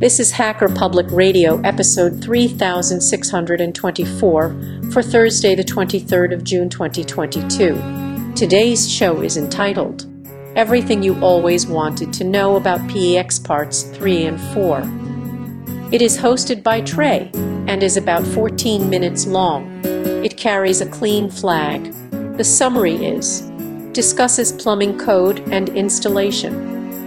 This is Hacker Public Radio, episode 3624, for Thursday, the 23rd of June, 2022. Today's show is entitled, Everything You Always Wanted to Know About PEX Parts 3 and 4. It is hosted by Trey and is about 14 minutes long. It carries a clean flag. The summary is, discusses plumbing code and installation.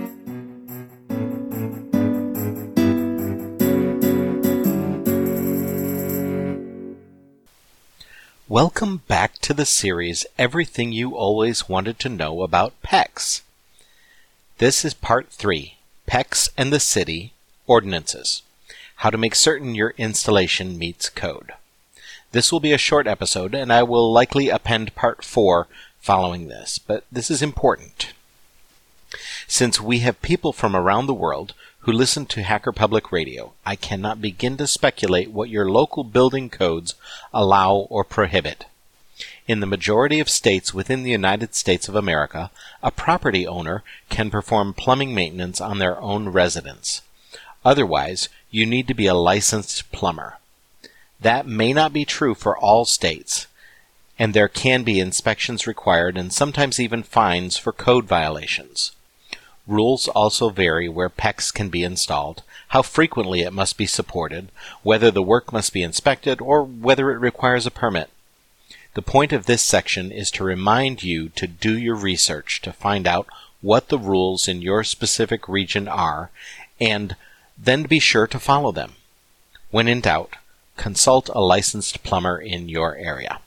Welcome back to the series, Everything You Always Wanted to Know About PEX. This is Part 3, PEX and the City, Ordinances. How to make certain your installation meets code. This will be a short episode, and I will likely append Part 4 following this, but this is important. Since we have people from around the world who listen to Hacker Public Radio, I cannot begin to speculate what your local building codes allow or prohibit. In the majority of states within the United States of America, a property owner can perform plumbing maintenance on their own residence. Otherwise, you need to be a licensed plumber. That may not be true for all states, and there can be inspections required and sometimes even fines for code violations. Rules also vary where PEX can be installed, how frequently it must be supported, whether the work must be inspected, or whether it requires a permit. The point of this section is to remind you to do your research to find out what the rules in your specific region are, and then be sure to follow them. When in doubt, consult a licensed plumber in your area.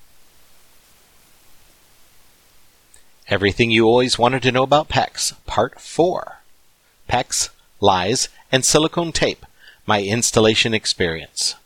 Everything You Always Wanted to Know About PEX, Part 4. PEX, Lies, and Silicone Tape, My Installation Experience.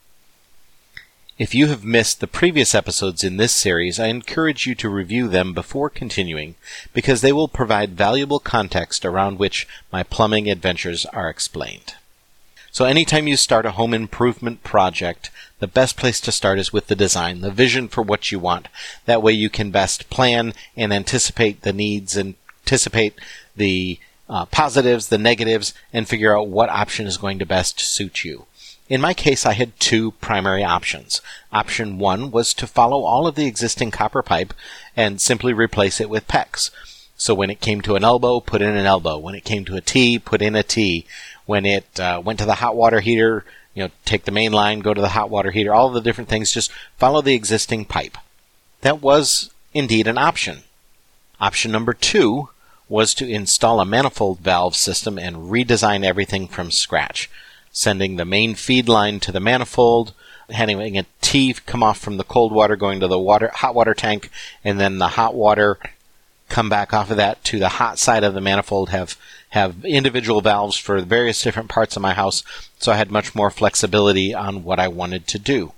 If you have missed the previous episodes in this series, I encourage you to review them before continuing, because they will provide valuable context around which my plumbing adventures are explained. So anytime you start a home improvement project, the best place to start is with the design, the vision for what you want. That way you can best plan and anticipate the needs, anticipate the positives, the negatives, and figure out what option is going to best suit you. In my case, I had two primary options. Option 1 was to follow all of the existing copper pipe and simply replace it with PEX. So when it came to an elbow, put in an elbow. When it came to a T, put in a T. When it went to the hot water heater, take the main line, go to the hot water heater, all of the different things, just follow the existing pipe. That was indeed an option. Option number 2 was to install a manifold valve system and redesign everything from scratch, sending the main feed line to the manifold, having a T come off from the cold water going to the hot water tank, and then the hot water come back off of that to the hot side of the manifold, have individual valves for various different parts of my house, so I had much more flexibility on what I wanted to do.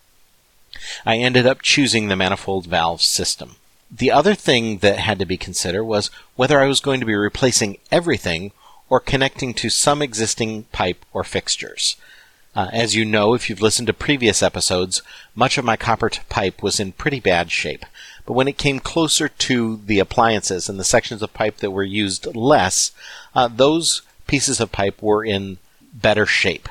I ended up choosing the manifold valve system. The other thing that had to be considered was whether I was going to be replacing everything or connecting to some existing pipe or fixtures. As you know, if you've listened to previous episodes, much of my copper pipe was in pretty bad shape. But when it came closer to the appliances and the sections of pipe that were used less, those pieces of pipe were in better shape.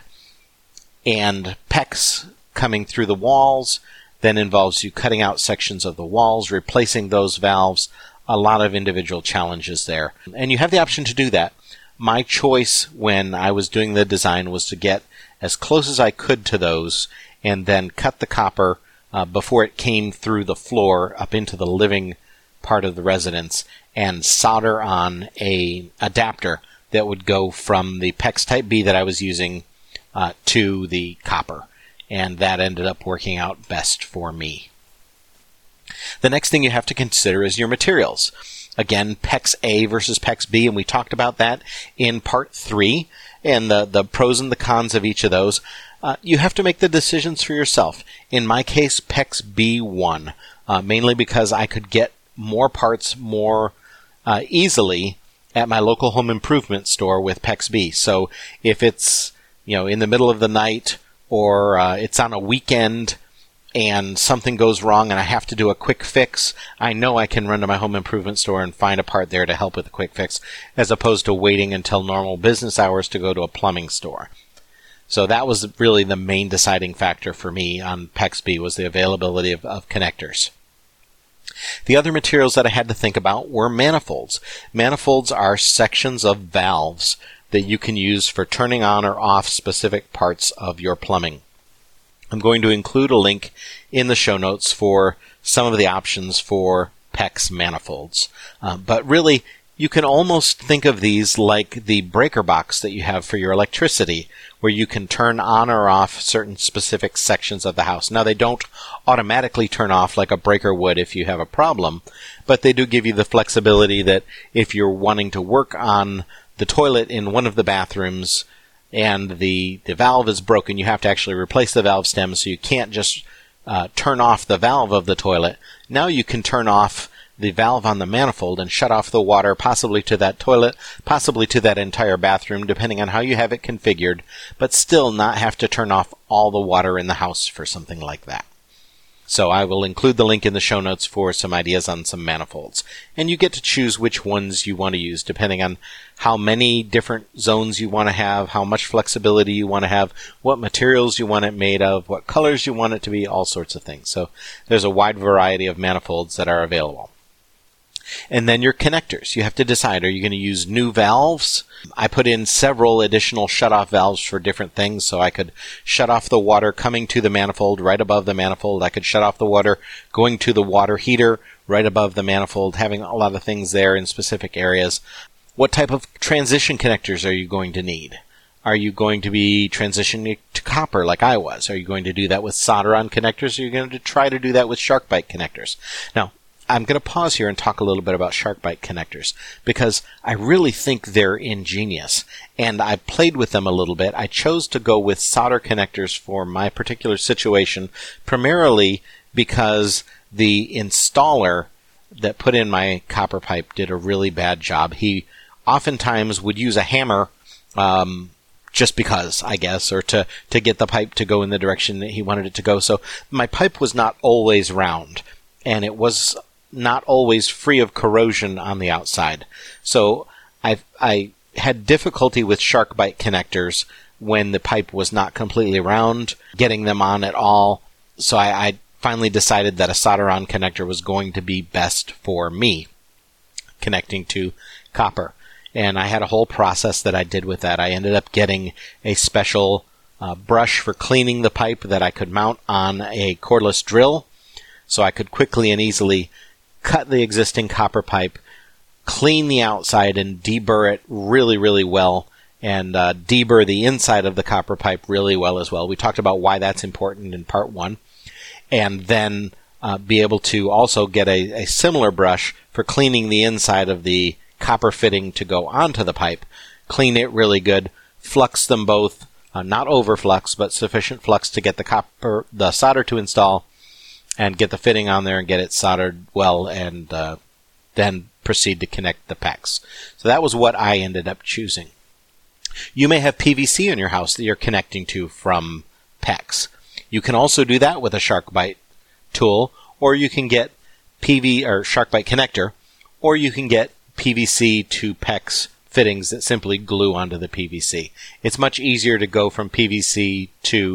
And PEX coming through the walls then involves you cutting out sections of the walls, replacing those valves, a lot of individual challenges there. And you have the option to do that. My choice when I was doing the design was to get as close as I could to those and then cut the copper before it came through the floor up into the living part of the residence and solder on a adapter that would go from the PEX Type B that I was using to the copper. And that ended up working out best for me. The next thing you have to consider is your materials. Again, PEX A versus PEX B, and we talked about that in Part 3, and the pros and the cons of each of those. You have to make the decisions for yourself. In my case, PEX B won, mainly because I could get more parts more easily at my local home improvement store with PEX B. So if it's in the middle of the night or it's on a weekend and something goes wrong and I have to do a quick fix, I know I can run to my home improvement store and find a part there to help with the quick fix, as opposed to waiting until normal business hours to go to a plumbing store. So that was really the main deciding factor for me on PEX B, was the availability of connectors. The other materials that I had to think about were manifolds. Manifolds are sections of valves that you can use for turning on or off specific parts of your plumbing. I'm going to include a link in the show notes for some of the options for PEX manifolds. But really, you can almost think of these like the breaker box that you have for your electricity, where you can turn on or off certain specific sections of the house. Now, they don't automatically turn off like a breaker would if you have a problem, but they do give you the flexibility that if you're wanting to work on the toilet in one of the bathrooms and the valve is broken, you have to actually replace the valve stem, so you can't just turn off the valve of the toilet. Now you can turn off the valve on the manifold and shut off the water, possibly to that toilet, possibly to that entire bathroom, depending on how you have it configured, but still not have to turn off all the water in the house for something like that. So I will include the link in the show notes for some ideas on some manifolds. And you get to choose which ones you want to use, depending on how many different zones you want to have, how much flexibility you want to have, what materials you want it made of, what colors you want it to be, all sorts of things. So there's a wide variety of manifolds that are available. And then your connectors. You have to decide, are you going to use new valves? I put in several additional shutoff valves for different things, so I could shut off the water coming to the manifold right above the manifold. I could shut off the water going to the water heater right above the manifold, having a lot of things there in specific areas. What type of transition connectors are you going to need? Are you going to be transitioning to copper like I was? Are you going to do that with solder-on connectors, or are you going to try to do that with SharkBite connectors? Now, I'm going to pause here and talk a little bit about SharkBite connectors, because I really think they're ingenious, and I played with them a little bit. I chose to go with solder connectors for my particular situation, primarily because the installer that put in my copper pipe did a really bad job. He oftentimes would use a hammer, just because, I guess, or to get the pipe to go in the direction that he wanted it to go. So my pipe was not always round, and it was not always free of corrosion on the outside. So I had difficulty with SharkBite connectors when the pipe was not completely round, getting them on at all. So I finally decided that a solder-on connector was going to be best for me, connecting to copper. And I had a whole process that I did with that. I ended up getting a special brush for cleaning the pipe that I could mount on a cordless drill, so I could quickly and easily cut the existing copper pipe, clean the outside, and deburr it really, really well, and deburr the inside of the copper pipe really well as well. We talked about why that's important in part 1. And then be able to also get a similar brush for cleaning the inside of the copper fitting to go onto the pipe. Clean it really good, flux them both, not over flux, but sufficient flux to get the solder to install, and get the fitting on there and get it soldered well, and then proceed to connect the PEX. So that was what I ended up choosing. You may have PVC in your house that you're connecting to from PEX. You can also do that with a SharkBite tool, or you can get SharkBite connector, or you can get PVC to PEX fittings that simply glue onto the PVC. It's much easier to go from PEX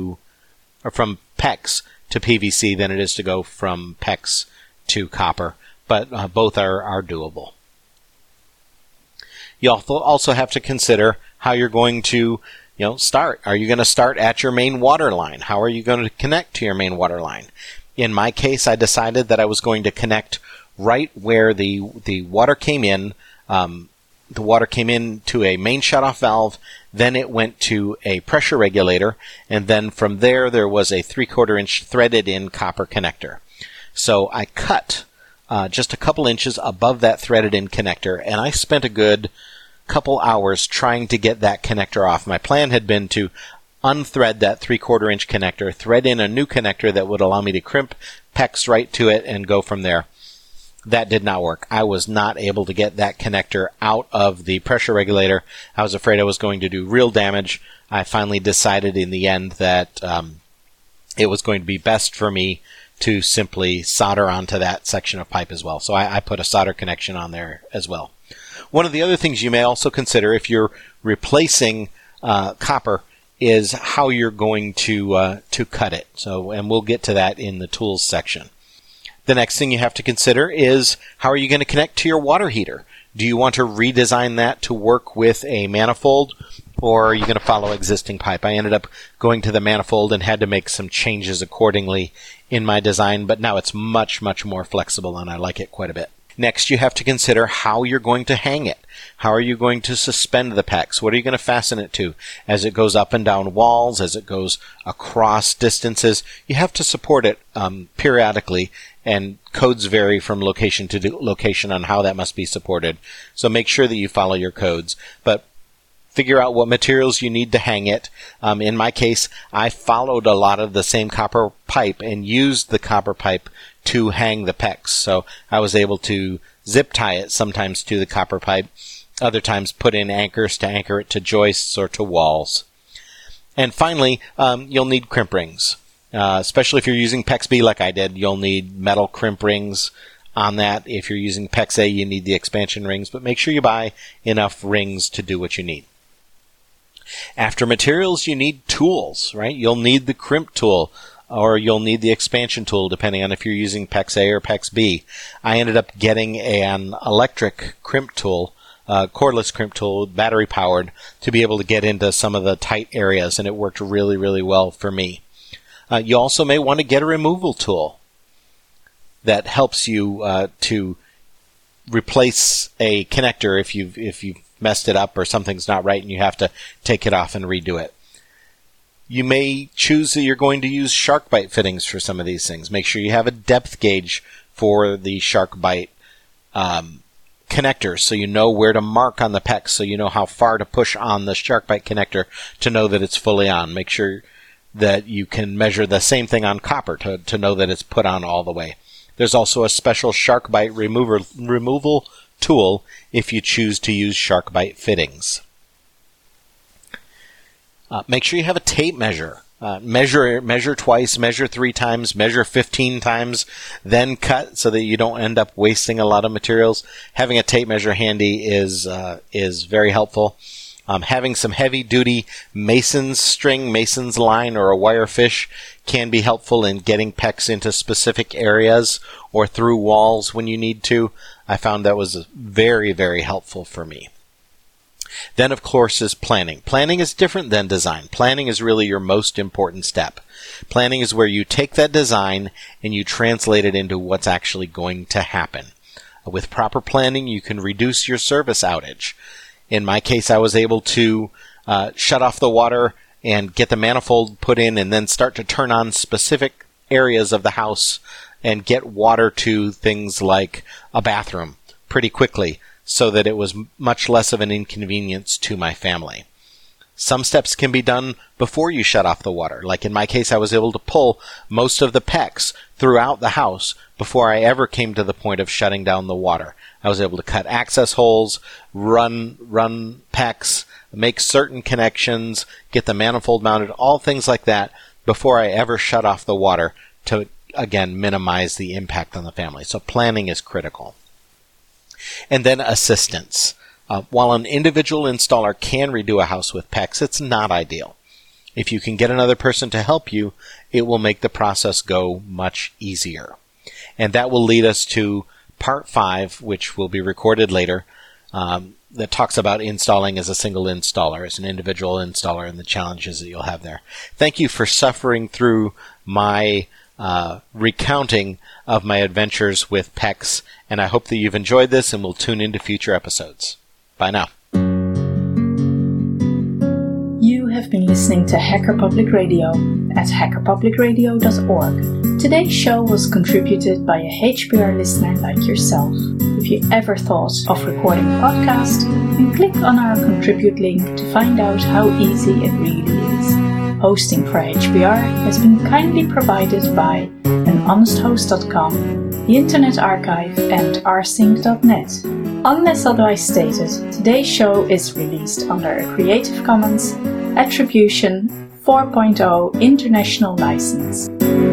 to PVC than it is to go from PEX to copper, but both are doable. You also have to consider how you're going to start. Are you going to start at your main water line? How are you going to connect to your main water line? In my case, I decided that I was going to connect right where the water came in. The water came in to a main shutoff valve, then it went to a pressure regulator, and then from there was a 3/4 inch threaded in copper connector. So I cut just a couple inches above that threaded in connector, and I spent a good couple hours trying to get that connector off. My plan had been to unthread that 3/4 inch connector, thread in a new connector that would allow me to crimp PEX right to it, and go from there. That did not work. I was not able to get that connector out of the pressure regulator. I was afraid I was going to do real damage. I finally decided in the end that it was going to be best for me to simply solder onto that section of pipe as well. So I put a solder connection on there as well. One of the other things you may also consider if you're replacing copper is how you're going to cut it. So, and we'll get to that in the tools section. The next thing you have to consider is how are you going to connect to your water heater? Do you want to redesign that to work with a manifold, or are you going to follow existing pipe? I ended up going to the manifold and had to make some changes accordingly in my design, but now it's much, much more flexible and I like it quite a bit. Next, you have to consider how you're going to hang it. How are you going to suspend the PEX? What are you going to fasten it to? As it goes up and down walls, as it goes across distances, you have to support it periodically, and codes vary from location to location on how that must be supported. So make sure that you follow your codes. But figure out what materials you need to hang it. In my case, I followed a lot of the same copper pipe and used the copper pipe to hang the PEX. So I was able to zip tie it sometimes to the copper pipe, other times put in anchors to anchor it to joists or to walls. And finally, you'll need crimp rings. Especially if you're using PEX B like I did, you'll need metal crimp rings on that. If you're using PEX A, you need the expansion rings, but make sure you buy enough rings to do what you need. After materials, you need tools, right? You'll need the crimp tool, or you'll need the expansion tool, depending on if you're using PEX A or PEX B. I ended up getting an electric crimp tool, cordless crimp tool, battery powered, to be able to get into some of the tight areas, and it worked really, really well for me. You also may want to get a removal tool that helps you to replace a connector if you've messed it up or something's not right and you have to take it off and redo it. You may choose that you're going to use shark bite fittings for some of these things. Make sure you have a depth gauge for the shark bite connectors so you know where to mark on the PEX, so you know how far to push on the shark bite connector to know that it's fully on. Make sure that you can measure the same thing on copper to know that it's put on all the way. There's also a special shark bite removal tool if you choose to use shark bite fittings. Make sure you have a tape measure. Measure twice, measure 3 times, measure 15 times, then cut so that you don't end up wasting a lot of materials. Having a tape measure handy is very helpful. Having some heavy-duty mason's string, mason's line, or a wire fish can be helpful in getting PEX into specific areas or through walls when you need to. I found that was very, very helpful for me. Then, of course, is planning. Planning is different than design. Planning is really your most important step. Planning is where you take that design and you translate it into what's actually going to happen. With proper planning, you can reduce your service outage. In my case, I was able to shut off the water and get the manifold put in and then start to turn on specific areas of the house and get water to things like a bathroom pretty quickly so that it was much less of an inconvenience to my family. Some steps can be done before you shut off the water. Like in my case, I was able to pull most of the PEX throughout the house before I ever came to the point of shutting down the water. I was able to cut access holes, run PEX, make certain connections, get the manifold mounted, all things like that before I ever shut off the water to, again, minimize the impact on the family. So planning is critical. And then assistance. While an individual installer can redo a house with PEX, it's not ideal. If you can get another person to help you, it will make the process go much easier. And that will lead us to Part 5, which will be recorded later, that talks about installing as a single installer, as an individual installer, and the challenges that you'll have there. Thank you for suffering through my recounting of my adventures with PEX, and I hope that you've enjoyed this and will tune into future episodes. Bye now. You have been listening to Hacker Public Radio at hackerpublicradio.org. Today's show was contributed by a HPR listener like yourself. If you ever thought of recording a podcast, then click on our contribute link to find out how easy it really is. Hosting for HPR has been kindly provided by anhonesthost.com, the Internet Archive, and rsync.net. Unless otherwise stated, today's show is released under a Creative Commons Attribution 4.0 international license.